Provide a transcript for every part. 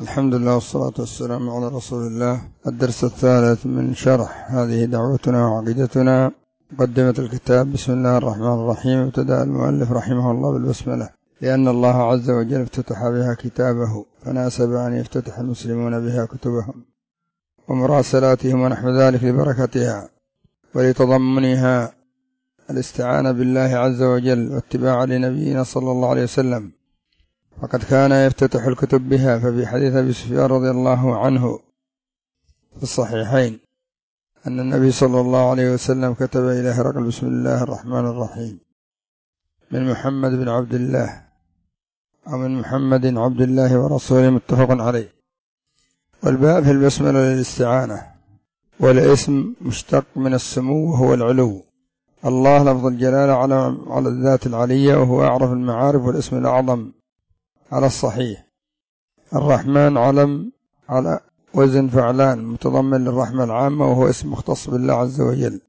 الحمد لله والصلاة والسلام على رسول الله. الدرس الثالث من شرح هذه دعوتنا وعقيدتنا، مقدمة الكتاب. بسم الله الرحمن الرحيم. ابتدأ المؤلف رحمه الله بالبسملة، لأن الله عز وجل افتتح بها كتابه، فناسب أن يفتتح المسلمون بها كتبهم ومراسلاتهم ونحو ذلك لبركتها ولتضمنها الاستعانة بالله عز وجل واتباع لنبينا صلى الله عليه وسلم، فقد كان يفتتح الكتب بها. ففي حديث أبي سفيان رضي الله عنه في الصحيحين أن النبي صلى الله عليه وسلم كتب إلى هرقل: بسم الله الرحمن الرحيم، من محمد بن عبد الله أو من محمد عبد الله ورسوله، متفق عليه. والباء في البسملة للاستعانة، والاسم مشتق من السمو وهو العلو. الله لفظ الجلالة على الذات العلية، وهو أعرف المعارف والاسم الأعظم على الصحيح. الرحمن علم على وزن فعلان، متضمن للرحمة العامة، وهو اسم مختص بالله عز وجل.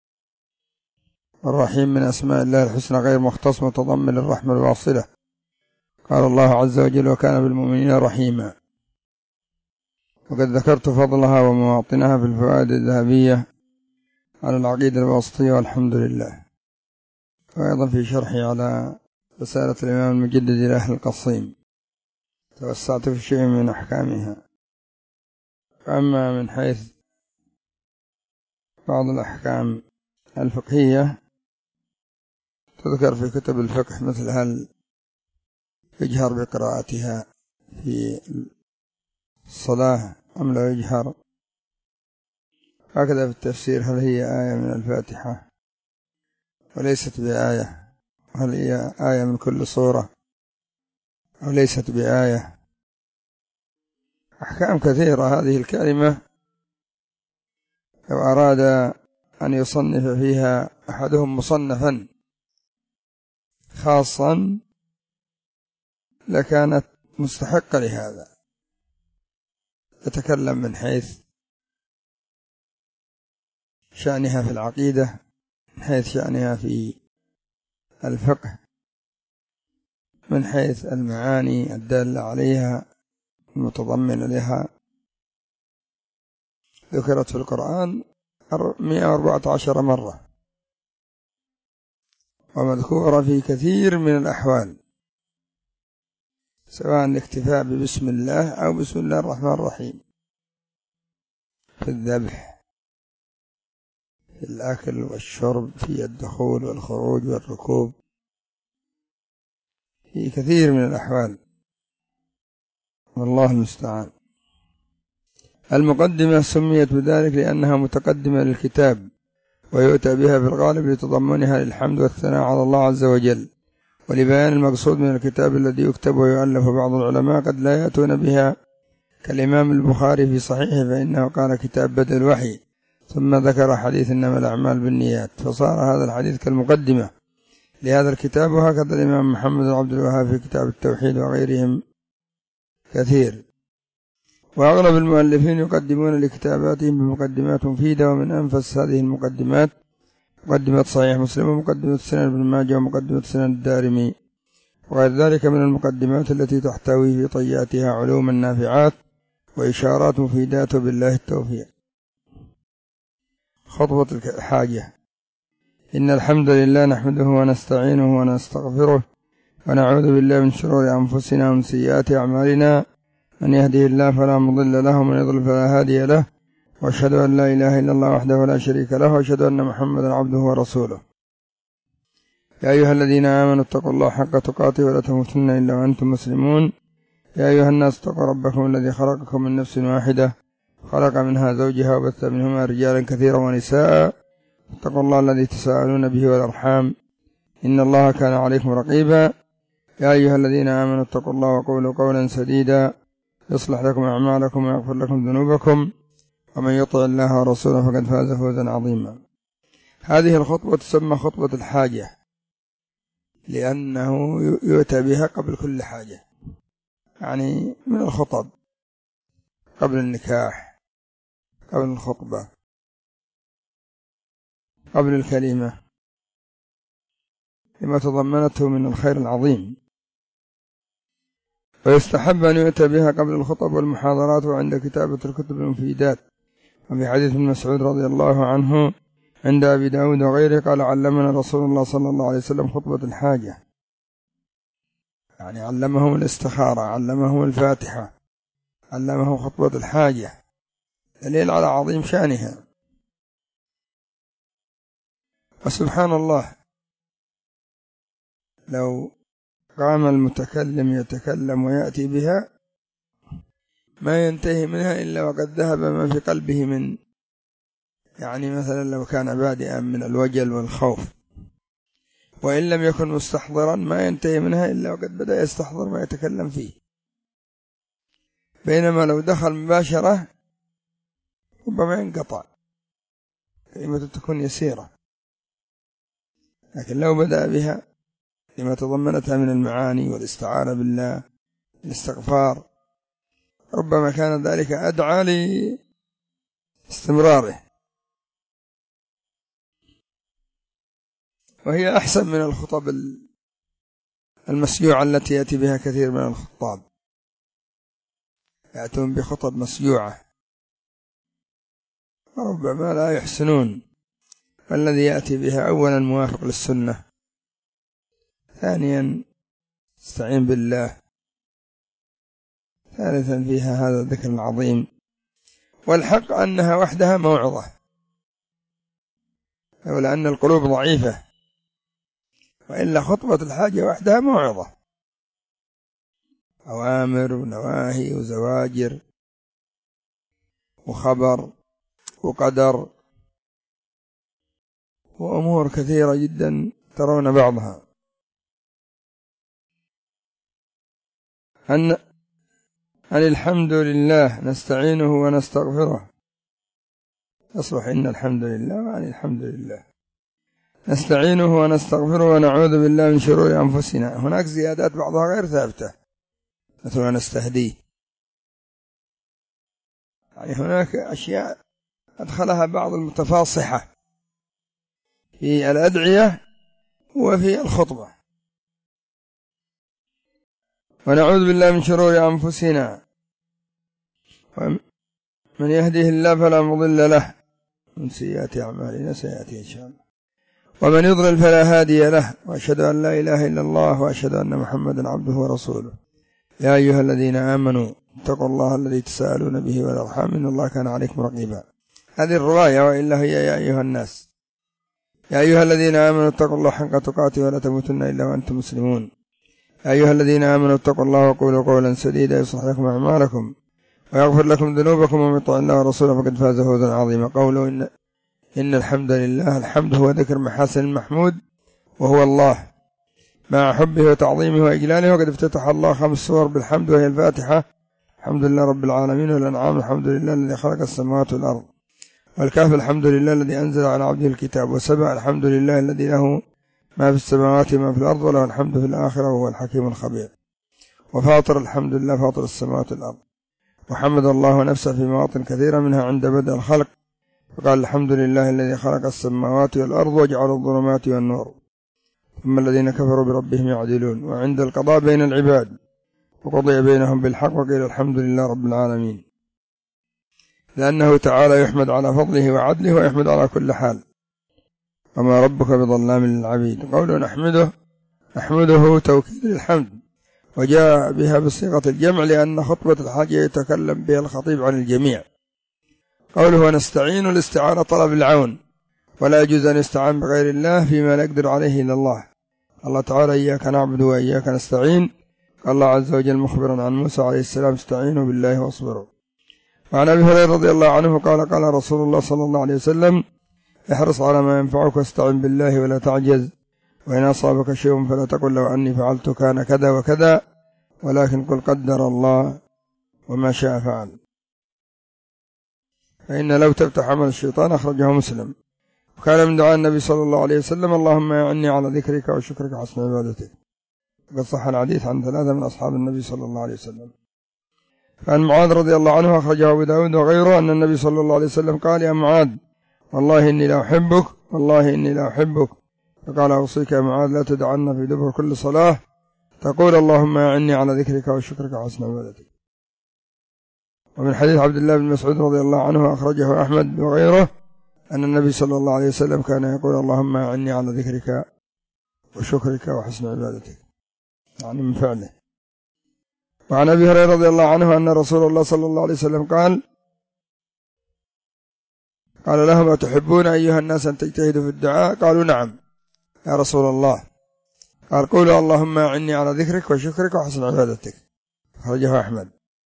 الرحيم من أسماء الله الحسنى غير مختص، متضمن للرحمة الواصلة. قال الله عز وجل: وكان بالمؤمنين رحيما. وقد ذكرت فضلها ومواطنها في الفوائد الذهبية على العقيدة الواسطية، والحمد لله. وأيضا في شرحي على رسالة الإمام المجدد إلى أهل القصيم توسعت في شيء من أحكامها. فأما من حيث بعض الأحكام الفقهية تذكر في كتب الفقه، مثل هل يجهر بقراءتها في الصلاة أم لا يجهر، هكذا في التفسير: هل هي آية من الفاتحة وليست بآية، هل هي آية من كل سورة أو ليست بآية. أحكام كثيرة. هذه الكلمة لو أراد أن يصنف فيها أحدهم مصنفا خاصا لكانت مستحقة لهذا. يتكلم من حيث شأنها في العقيدة، من حيث شأنها في الفقه، من حيث المعاني الدالة عليها المتضمنة لها. ذكرت في القرآن 114 مرة، ومذكورة في كثير من الأحوال، سواء الاكتفاء ببسم الله أو بسم الله الرحمن الرحيم، في الذبح، في الأكل والشرب، في الدخول والخروج والركوب، في كثير من الأحوال، والله المستعان. المقدمة سميت بذلك لأنها متقدمة للكتاب، ويؤتى بها في الغالب لتضمنها للحمد والثناء على الله عز وجل، ولبيان المقصود من الكتاب الذي يكتب ويؤلف. بعض العلماء قد لا يأتون بها، كالإمام البخاري في صحيحه، فإنه قال: كتاب بدء الوحي، ثم ذكر حديث إنما الأعمال بالنيات، فصار هذا الحديث كالمقدمة لهذا الكتاب. وهكذا الإمام محمد بن عبد الوهاب في كتاب التوحيد، وغيرهم كثير. وأغلب المؤلفين يقدمون لكتاباتهم بمقدمات مفيدة، ومن أنفس هذه المقدمات مقدمة صحيح مسلم، ومقدمة سنن ابن ماجه، ومقدمة سنن الدارمي، وغير ذلك من المقدمات التي تحتوي في طياتها علوما نافعات وإشارات مفيدات، بالله التوفيق. خطوة الحاجة. إن الحمد لله نحمده ونستعينه ونستغفره، ونعوذ بالله من شرور أنفسنا ومن سيئات أعمالنا، من يهده الله فلا مضل له، ومن يضلل فلا هادي له، وأشهد أن لا إله إلا الله وحده لا شريك له، وأشهد أن محمدا عبده ورسوله. يا أيها الذين آمنوا اتقوا الله حق تقاته ولا تموتن إلا وأنتم مسلمون. يا أيها الناس اتقوا ربكم الذي خلقكم من نفس واحدة، خلق منها زوجها، وبث منهما رجالا كثيرا ونساء. اتقوا الله الذي تساءلون به والأرحام، إن الله كان عليكم رقيبا. يا أيها الذين آمنوا اتقوا الله وقولوا قولا سديدا، يصلح لكم أعمالكم ويغفر لكم ذنوبكم، ومن يطع الله ورسوله فقد فاز فوزا عظيما. هذه الخطبة تسمى خطبة الحاجة، لأنه يؤتى بها قبل كل حاجة، يعني من الخطب، قبل النكاح، قبل الخطبة، قبل الكلمة، لما تضمنته من الخير العظيم. ويستحب أن يؤتى بها قبل الخطب والمحاضرات وعند كتابة الكتب المفيدات. وفي حديث ابن مسعود رضي الله عنه عند أبي داود وغيره قال علمنا رسول الله صلى الله عليه وسلم خطبة الحاجة، يعني علمهم الاستخارة، علمهم الفاتحة، علمهم خطبة الحاجة، دليل على عظيم شأنها. وسبحان الله لو قام المتكلم يتكلم ويأتي بها ما ينتهي منها إلا وقد ذهب ما في قلبه من، يعني مثلا لو كان بادئا من الوجل والخوف، وإن لم يكن مستحضرا ما ينتهي منها إلا وقد بدأ يستحضر ما يتكلم فيه. بينما لو دخل مباشرة ربما ينقطع، كلمة تكون يسيرة، لكن لو بدأ بها لما تضمنتها من المعاني والاستعانة بالله، الاستغفار، ربما كان ذلك أدعى لاستمراره، وهي أحسن من الخطب المسيوعة التي يأتي بها كثير من الخطاب، يأتون بخطب مسيوعة وربما لا يحسنون. فالذي يأتي بها أولا موافق للسنة، ثانيا استعين بالله، ثالثا فيها هذا الذكر العظيم. والحق أنها وحدها موعظة، لولا أن القلوب ضعيفة، وإلا خطبة الحاجة وحدها موعظة، أوامر ونواهي وزواجر وخبر وقدر وأمور كثيرة جدا ترون بعضها. أن الحمد لله نستعينه ونستغفره، أصبح إن الحمد لله وعن الحمد لله نستعينه ونستغفره ونعوذ بالله من شرور أنفسنا. هناك زيادات بعضها غير ثابتة، مثل نستهديه، يعني هناك أشياء أدخلها بعض المتفاصحة في الأدعية وفي الخطبة. ونعوذ بالله من شرور أنفسنا، من يهده الله فلا مضل له، من سيئات أعمالنا سيأتي إن شاء الله، ومن يضلل فلا هادي له. وأشهد أن لا إله إلا الله وأشهد أن محمدا عبده ورسوله. يا أيها الذين آمنوا اتقوا الله الذي تساءلون به والأرحام إن الله كان عليكم رقيبا. هذه الرواية، وإلا هي يا أيها الناس، يا أيها الذين آمنوا اتقوا الله حق تقاته ولا تموتن إلا وأنتم مسلمون. يا أيها الذين آمنوا اتقوا الله وقولوا قولا سديدا يصلح لكم أعمالكم ويغفر لكم ذنوبكم، ومن يطع الله ورسوله فقد فاز فوزا عظيما. قوله إن الحمد لله، الحمد هو ذكر محاسن المحمود وهو الله مع حبه وتعظيمه وإجلاله. وقد افتتح الله 5 سور بالحمد، وهي الفاتحة الحمد لله رب العالمين، والأنعام الحمد لله الذي خلق السماوات والأرض، والكهف الحمد لله الذي أنزل على عبده الكتاب، وسبع الحمد لله الذي له ما في السماوات وما في الأرض وله الحمد في الآخرة وهو الحكيم الخبير، وفاطر الحمد لله فاطر السماوات والأرض. وحمد الله نفسه في مواطن كثيرة منها عند بدء الخلق، فقال الحمد لله الذي خلق السماوات والأرض وجعل الظلمات والنور ثم الذين كفروا بربهم يعدلون. وعند القضاء بين العباد وقضي بينهم بالحق وقيل الحمد لله رب العالمين، لأنه تعالى يحمد على فضله وعدله ويحمد على كل حال، وما ربك بظلام للعبيد. قوله نحمده توكيد الحمد، وجاء بها بصيغة الجمع لأن خطبة الحاجة يتكلم بها الخطيب عن الجميع. قوله ونستعين، الاستعانة طلب العون، ولا يجوز أن يستعان بغير الله فيما لا يقدر عليه إلا الله. الله تعالى إياك نعبد وإياك نستعين، قال الله عز وجل مخبرا عن موسى عليه السلام استعينوا بالله واصبروا. وعن أبي هريرة رضي الله عنه قال قال رسول الله صلى الله عليه وسلم احرص على ما ينفعك واستعن بالله ولا تعجز، وإن أصابك شيء فلا تقل لو أني فعلت كان كذا وكذا، ولكن قل قدر الله وما شاء فعل. فإن لو تفتح عمل الشيطان، أخرجه مسلم. وكان من دعاء النبي صلى الله عليه وسلم اللهم أعني على ذكرك وشكرك وحسن عبادتك. وقد صح الحديث عن 3 من أصحاب النبي صلى الله عليه وسلم. فعن معاذ رضي الله عنه أخرجه أبو داود وغيره أن النبي صلى الله عليه وسلم قال يا معاذ والله إني لا أحبك، والله إني لا أحبك. فقال أوصيك يا معاذ لا تدعن في دبر كل صلاة تقول اللهم أعني على ذكرك وشكرك وحسن عبادتك. ومن حديث عبد الله بن مسعود رضي الله عنه أخرجه أحمد وغيره أن النبي صلى الله عليه وسلم كان يقول اللهم أعني على ذكرك وشكرك وحسن عبادتك، يعني من فعله. وعن أبي هريرة رضي الله عنه أن رسول الله صلى الله عليه وسلم قال لهم أتحبون أيها الناس أن تجتهدوا في الدعاء؟ قالوا نعم يا رسول الله. قال قولوا اللهم أعني على ذكرك وشكرك وحسن عبادتك، أخرجه أحمد.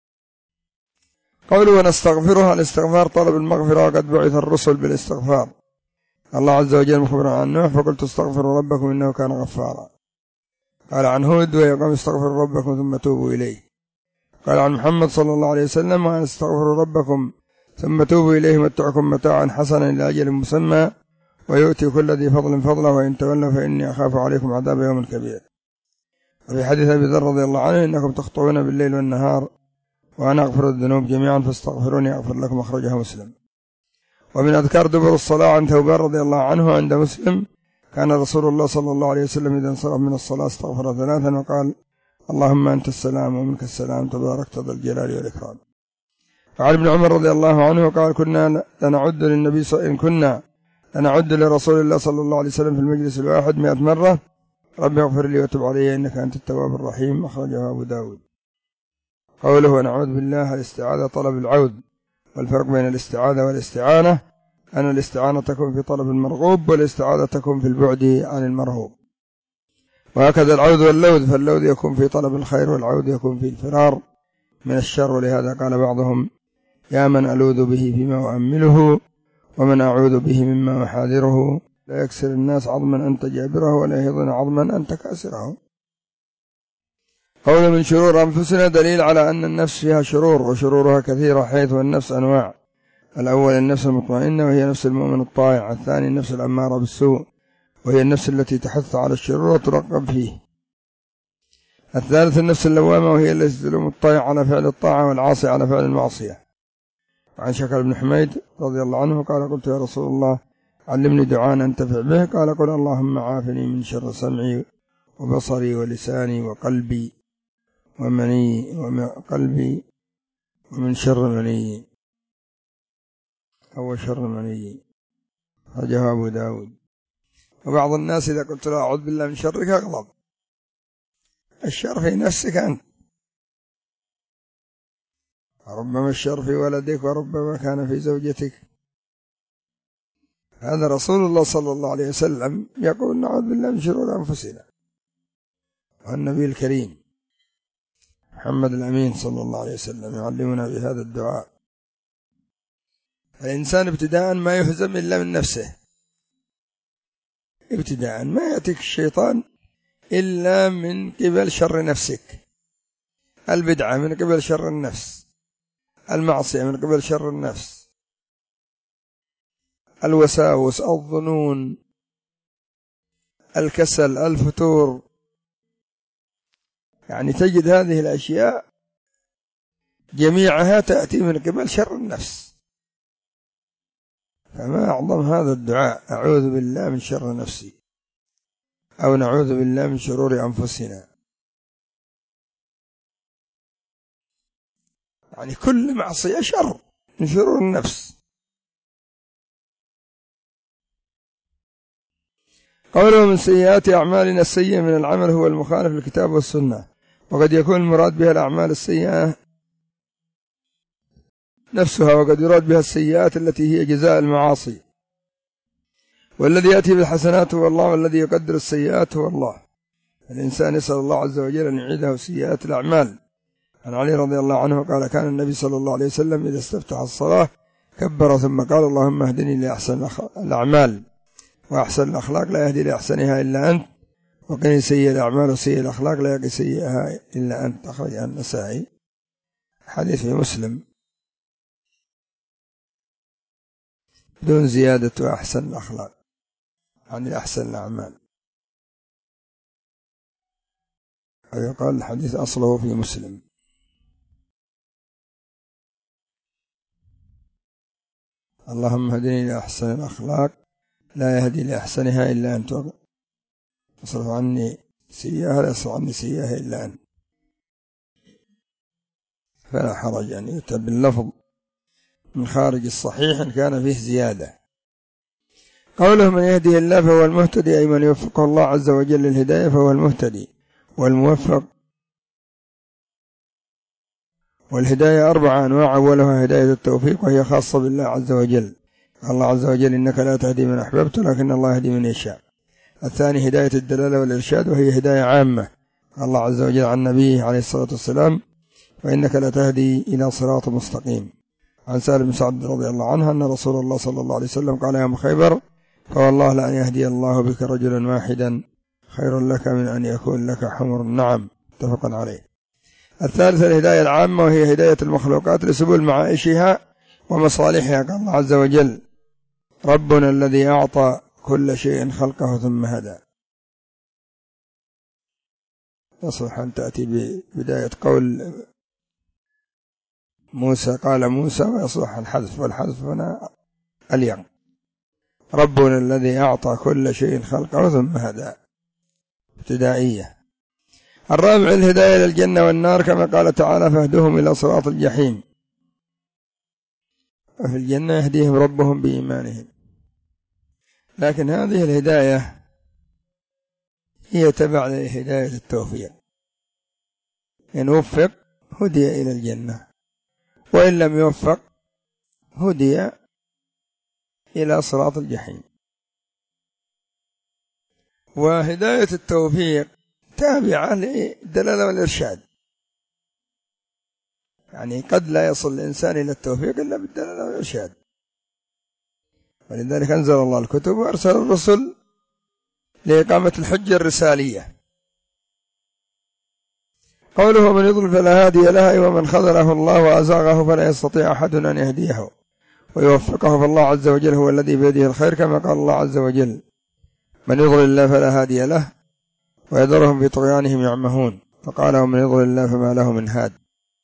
قولوا ونستغفرها، الاستغفار طلب المغفرة، وقد بعث الرسل بالاستغفار. الله عز وجل مخبرا عن نوح فقلت استغفروا ربكم إنه كان غفارا. قال عن هود ويقوم استغفروا ربكم ثم توبوا إليه. قال عن محمد صلى الله عليه وسلم وأن استغفروا ربكم ثم توبوا إليه متعكم متاعا حسنا إلى أجل مسمى ويؤتي كل ذي فضل فضله وإن تولوا فإني أخاف عليكم عذاب يوم كبير. وفي حديث أبي ذر رضي الله عنه إنكم تخطئون بالليل والنهار وأنا أغفر الذنوب جميعا فاستغفروني أغفر لكم، أخرجها مسلم. ومن أذكار دبر الصلاة عن ثوبان رضي الله عنه عند مسلم كان رسول الله صلى الله عليه وسلم إذا انصرف من الصلاة استغفر ثلاثا وقال اللهم أنت السلام ومنك السلام تباركت ذا الجلال والإكرام. وعن ابن عمر رضي الله عنه قال كنا لنعد لرسول الله صلى الله عليه وسلم في المجلس الواحد 100 مرة رب اغفر لي وتب علي إنك أنت التواب الرحيم، أخرجه أبو داود. قوله ونعوذ بالله، الاستعاذة طلب العود، والفرق بين الاستعاذة والاستعانة أن الاستعانة تكون في طلب المرغوب والاستعاذة تكون في البعد عن المرهوب. وهكذا العود واللوذ، فاللوذ يكون في طلب الخير والعود يكون في الفرار من الشر. ولهذا قال بعضهم يا من ألوذ به فيما أؤمله ومن أعوذ به مما أحاذره، لا يكسر الناس عظما أنت جابره ولا يهضن عظما أنت كاسره. قول من شرور أنفسنا دليل على أن النفس فيها شرور وشرورها كثيرة، حيث النفس أنواع: الأول النفس المطمئنة وهي نفس المؤمن الطائع، الثاني النفس الأمارة بالسوء وهي النفس التي تحث على الشرور وترغب فيه، الثالث النفس اللوامة وهي التي تلوم الطائع على فعل الطاعة والعاصي على فعل المعصية. وعن شكر بن حميد رضي الله عنه قال قلت يا رسول الله علمني دعاء أنتفع به، قال قل اللهم عافني من شر سمعي وبصري ولساني وقلبي ومن شر مني أو شر مني، أخرجه أبو داود. وبعض الناس إذا قلت له أعوذ بالله من شرك أغضب، الشر في نفسك أنت، ربما الشر في ولدك وربما كان في زوجتك. هذا رسول الله صلى الله عليه وسلم يقول نعوذ بالله من شرور أنفسنا، والنبي الكريم محمد الأمين صلى الله عليه وسلم يعلمنا بهذا الدعاء. الإنسان ابتداء ما يهزم إلا من نفسه، ابتداء ما يأتيك الشيطان إلا من قبل شر نفسك، البدعة من قبل شر النفس، المعصية من قبل شر النفس، الوساوس، الظنون، الكسل، الفتور، يعني تجد هذه الأشياء جميعها تأتي من قبل شر النفس. فما أعظم هذا الدعاء، أعوذ بالله من شر نفسي، أو نعوذ بالله من شرور أنفسنا. يعني كل معصية شر من شرور النفس. قوله من سيئات أعمالنا، السيئة من العمل هو المخالف للكتاب والسنة، وقد يكون المراد بها الأعمال السيئة نفسها، وقد يراد بها السيئات التي هي جزاء المعاصي. والذي يأتي بالحسنات هو الله، والذي يقدر السيئات هو الله. الإنسان يسأل الله عز وجل أن يعيده سيئات الأعمال. عن علي رضي الله عنه قال كان النبي صلى الله عليه وسلم إذا استفتح الصلاة كبر ثم قال اللهم اهدني لأحسن الأعمال، وأحسن الأخلاق لا يهدي لأحسنها إلا أنت، وقني سيء الأعمال وسيء الأخلاق لا يقي سيئها إلا أنت، أخرجه النسائي. حديث في مسلم دون زيادة وأحسن الأخلاق عن أحسن الأعمال. ويقال الحديث أصله في مسلم. اللهم هدني لأحسن الأخلاق لا يهدي لأحسنها إلا أنت، واصرف عني سياهة لا يصح عني سياهة إلا أن، فلا حرج أن يؤتى باللفظ من خارج الصحيح إن كان فيه زيادة. قوله من يهدي الله فهو المهتدي، أي من يوفقه الله عز وجل للهداية فهو المهتدي والموفق. والهداية 4 أنواع، أولها هداية التوفيق وهي خاصة بالله عز وجل، قال الله عز وجل إنك لا تهدي من أحببت لكن الله يهدي من يشاء. الثاني هداية الدلالة والإرشاد وهي هداية عامة، قال الله عز وجل عن نبيه عليه الصلاة والسلام وإنك لا تهدي إلى صراط مستقيم. عن سالم بن سعد رضي الله عنه أن رسول الله صلى الله عليه وسلم قال يوم خيبر فوالله لأن يهدي الله بك رجلا واحدا خير لك من أن يكون لك حمر النعم، متفق عليه. الثالثة الهداية العامة وهي هداية المخلوقات لسبل معائشها ومصالحها، قال الله عز وجل ربنا الذي أعطى كل شيء خلقه ثم هدى. يصلح أن تأتي ببداية قول موسى قال موسى، ويصلح الحذف، والحذف هنا اليوم ربنا الذي أعطى كل شيء خلقه ثم هدى، ابتدائية. الرابع الهداية للجنة والنار كما قال تعالى فاهدهم إلى صراط الجحيم، وفي الجنة يهديهم ربهم بإيمانهم. لكن هذه الهداية هي تبع لهداية التوفيق، إن وفق هدي إلى الجنة، وإن لم يوفق هدي إلى صراط الجحيم. وهداية التوفيق تابعة للدلالة والإرشاد، يعني قد لا يصل الإنسان إلى التوفيق إلا بالدلالة والإرشاد، ولذلك أنزل الله الكتب وأرسل الرسل لإقامة الحجة الرسالية. قوله من يضلل فلا هادي له ومن خذله الله وأزاغه فلا يستطيع أحد أن يهديه ويوفقه، فالله عز وجل هو الذي بيده الخير كما قال الله عز وجل من يضلل الله فلا هادي له ويذرهم في طغيانهم يعمهون، فقال ومن يضلل الله فما له من هاد.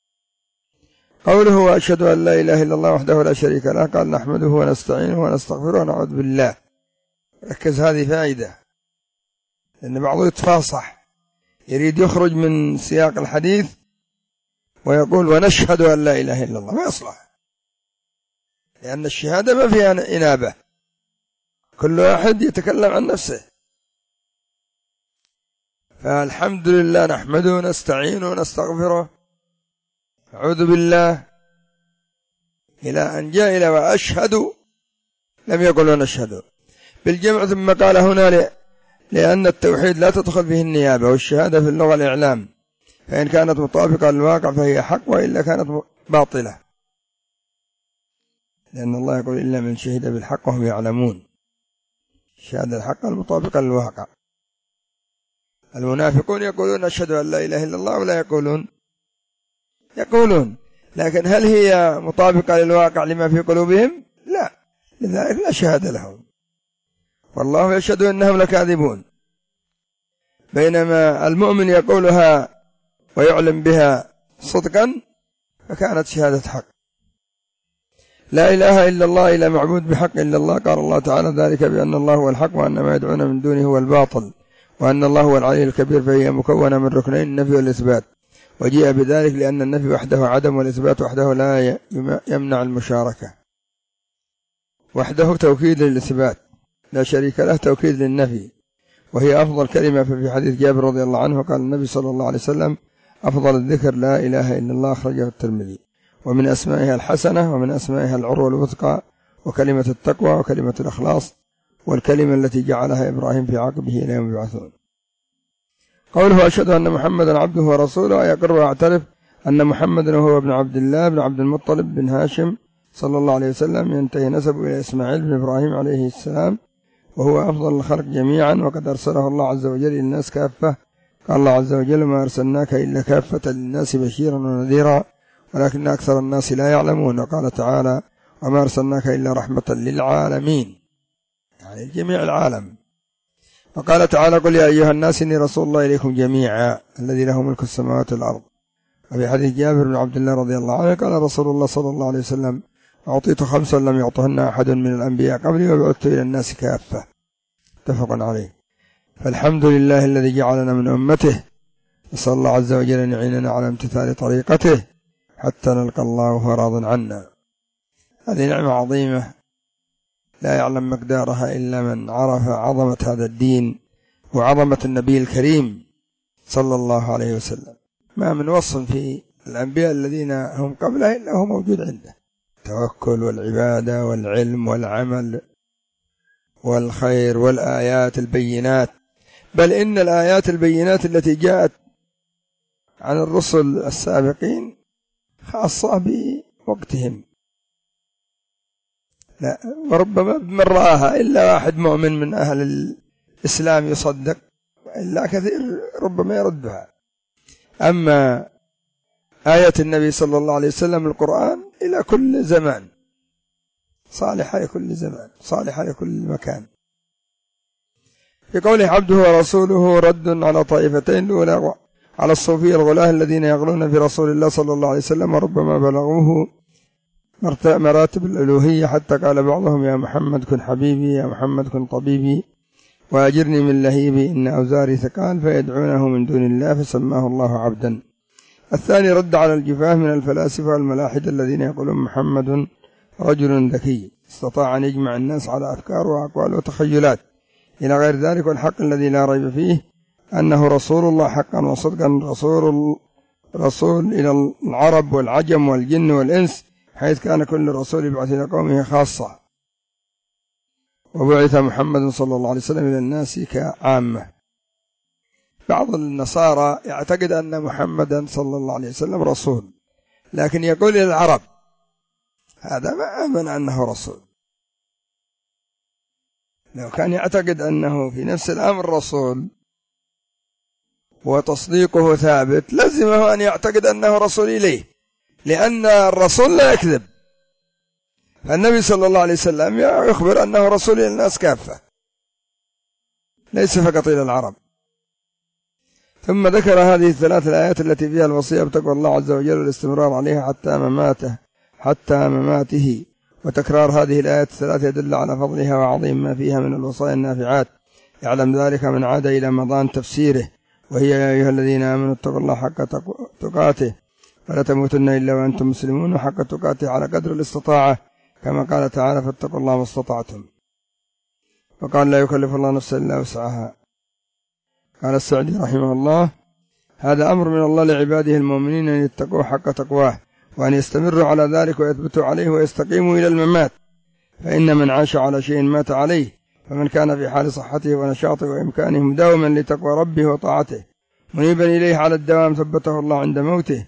قوله وأشهد أن لا إله إلا الله وحده لا شريك له، قال نحمده ونستعينه ونستغفره ونعوذ بالله. ركز هذه فائدة، لأن بعضه يتفاصح يريد يخرج من سياق الحديث ويقول ونشهد أن لا إله إلا الله، ما يصلح، لأن الشهادة ما فيها إنابة، كل واحد يتكلم عن نفسه. فالحمد لله نحمده ونستعينه ونستغفره أعوذ بالله إلى أن جاء إلى وأشهد، لم يقل ونشهد بالجمع، ثم قال هنا لأن التوحيد لا تدخل فيه النيابة، والشهادة في اللغة الإعلام، فإن كانت مطابقة للواقع فهي حق وإلا كانت باطلة، لأن الله يقول إلا من شهد بالحق وهم يعلمون، الشهادة الحق المطابقة للواقع. المنافقون يقولون أشهد أن لا إله إلا الله ولا يقولون، لكن هل هي مطابقة للواقع لما في قلوبهم؟ لا، لذلك لا شهادة لهم، والله يشهد أنهم لكاذبون. بينما المؤمن يقولها ويعلم بها صدقا فكانت شهادة حق. لا إله إلا الله لا معبود بحق إلا الله، قال الله تعالى ذلك بأن الله هو الحق وأن ما يدعون من دونه هو الباطل وأن الله هو العلي الكبير، فهي مكونة من ركنين النفي والإثبات، وجيء بذلك لأن النفي وحده عدم والإثبات وحده لا يمنع المشاركة. وحده توكيد للإثبات لا شريك له توكيد للنفي، وهي أفضل كلمة. في حديث جابر رضي الله عنه قال النبي صلى الله عليه وسلم أفضل الذكر لا إله إلا الله، أخرجه الترمذي. ومن أسمائها الحسنة، ومن أسمائها العروة الوثقى، وكلمة التقوى، وكلمة الإخلاص، والكلمة التي جعلها إبراهيم في عقبه إلى يوم يبعثون. قوله أشهد أن محمدا عبده ورسوله، يقر ويعترف أن محمدا هو ابن عبد الله بن عبد المطلب بن هاشم صلى الله عليه وسلم، ينتهي نسبه إلى إسماعيل بن إبراهيم عليه السلام، وهو أفضل الخلق جميعا، وقد أرسله الله عز وجل للناس كافة. قال الله عز وجل ما أرسلناك إلا كافة للناس بشيرا ونذيرا ولكن أكثر الناس لا يعلمون. وقال تعالى وما أرسلناك إلا رحمة للعالمين، يعني جميع العالم. وقال تعالى قل يا أيها الناس إني رسول الله إليكم جميعا الذي له ملك السماوات والأرض. وفي حديث جابر بن عبد الله رضي الله عنه قال رسول الله صلى الله عليه وسلم أعطيت 5 لم يعطهن أحد من الأنبياء قبلي وبعثت إلى الناس كافة، متفق عليه. فالحمد لله الذي جعلنا من أمته، نسأل الله عز وجل أن يعيننا على امتثال طريقته حتى نلقى الله وهو راض عنا. هذه نعمة عظيمة لا يعلم مقدارها إلا من عرف عظمة هذا الدين وعظمة النبي الكريم صلى الله عليه وسلم. ما من وصف في الأنبياء الذين هم قبله إلا هو موجود عنده: التوكل والعبادة والعلم والعمل والخير والآيات البينات. بل إن الآيات البينات التي جاءت عن الرسل السابقين خاصة بوقتهم، لا وربما من رآها إلا واحد مؤمن من أهل الإسلام يصدق، وإلا كثير ربما يردها. أما آية النبي صلى الله عليه وسلم القرآن إلى كل زمان، صالحة لكل زمان، صالحة لكل مكان. في قوله عبده ورسوله رد على طائفتين: الأولى على الصوفية الغلاة الذين يغلون في رسول الله صلى الله عليه وسلم وربما بلغوه مراتب الألوهية، حتى قال بعضهم: يا محمد كن حبيبي، يا محمد كن طبيبي، وأجرني من لهيبي، إن أوزاري ثقال، فيدعونه من دون الله فسماه الله عبدا. الثاني رد على الجفاه من الفلاسفة والملاحدة الذين يقولون محمد رجل ذكي استطاع أن يجمع الناس على أفكار وأقوال وتخيلات إلى غير ذلك، والحق الذي لا ريب فيه أنه رسول الله حقا وصدقا، رسول إلى العرب والعجم والجن والإنس، حيث كان كل رسول يبعث إلى قومه خاصة، وبعث محمد صلى الله عليه وسلم إلى الناس كعامة. بعض النصارى يعتقد أن محمدا صلى الله عليه وسلم رسول، لكن يقول للعرب: هذا ما آمن أنه رسول. لو كان يعتقد أنه في نفس الأمر رسول وتصديقه ثابت، لزمه أن يعتقد أنه رسول إليه، لأن الرسول لا يكذب. فالنبي صلى الله عليه وسلم يخبر أنه رسول إلى الناس كافة، ليس فقط إلى العرب. ثم ذكر هذه الثلاث الآيات التي فيها الوصية بتقوى الله عز وجل والاستمرار عليها حتى مماته. وتكرار هذه الآيات الثلاث يدل على فضلها وعظيم ما فيها من الوصايا النافعات، يعلم ذلك من عاد إلى مضان تفسيره، وهي: يا أيها الذين آمنوا اتقوا الله حق تقاته ولا تموتن إلا وأنتم مسلمون، وحق تقاته على قدر الاستطاعة، كما قال تعالى: فاتقوا الله ما استطعتم. وقال: لا يكلف الله نفسا إلا وسعها. قال السعدي رحمه الله: هذا أمر من الله لعباده المؤمنين أن يتقوا حق تقواه، وأن يستمروا على ذلك ويثبتوا عليه ويستقيموا إلى الممات، فإن من عاش على شيء مات عليه، فمن كان في حال صحته ونشاطه وإمكانه مداوما لتقوى ربه وطاعته منيبا إليه على الدوام، ثبته الله عند موته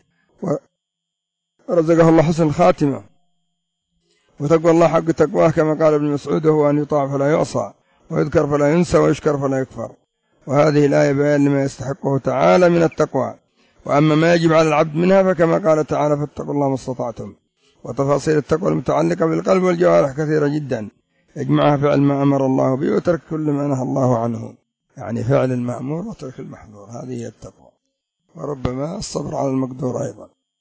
ورزقه الله حسن الخاتمة. وتقوى الله حق تقواه كما قال ابن مسعود: هو أن يطاع فلا يعصى، ويذكر فلا ينسى، ويشكر فلا يكفر. وهذه الآية بيان لما يستحقه تعالى من التقوى. وأما ما يجب على العبد منها فكما قال تعالى: فاتقوا الله ما استطعتم. وتفاصيل التقوى المتعلقة بالقلب والجوارح كثيرة جدا، يجمعها فعل ما أمر الله به وترك كل ما نهى الله عنه، يعني فعل المأمور وترك المحظور، هذه هي التقوى. وربما الصبر على المقدور أيضا.